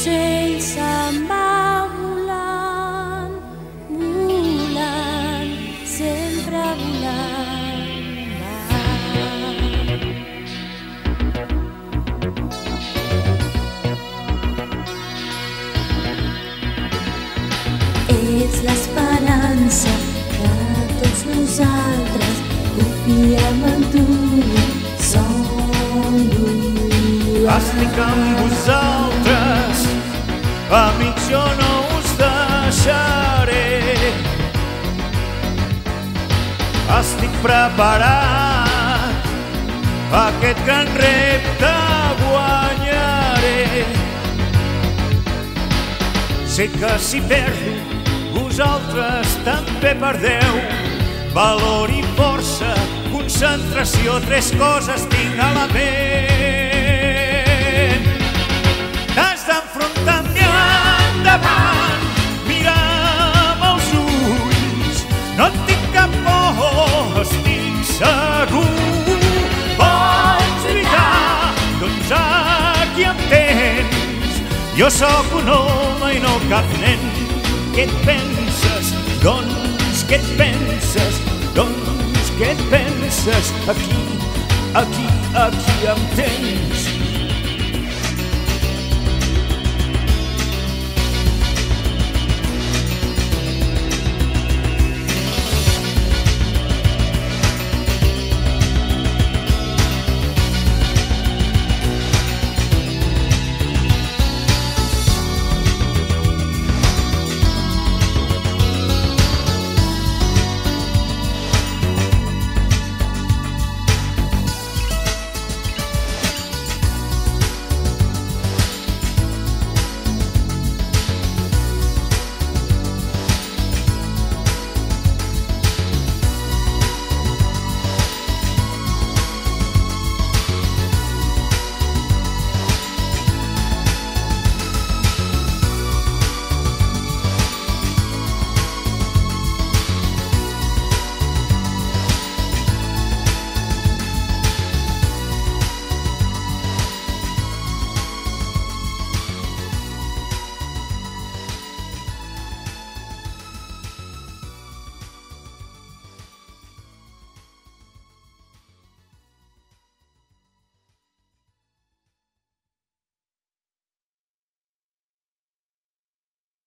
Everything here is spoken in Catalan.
l'ocell se'n va volant, volant, sempre volant va. Ets l'esperança que tots nosaltres confiem en tu, som l'un. Estic amb vosaltres, amics, jo no us deixaré. Estic preparat, aquest gran repte guanyaré. Sé que si perdo, vosaltres també perdeu. Valor i força, concentració, tres coses tinc a la ment. T'has d'enfrontar endavant, mira'm als ulls, no et tinc cap por, estic segur. Pots lluitar, doncs aquí em tens, jo sóc un home i no cap nen. Què et penses? Doncs què et penses? Doncs què et penses? Aquí em tens.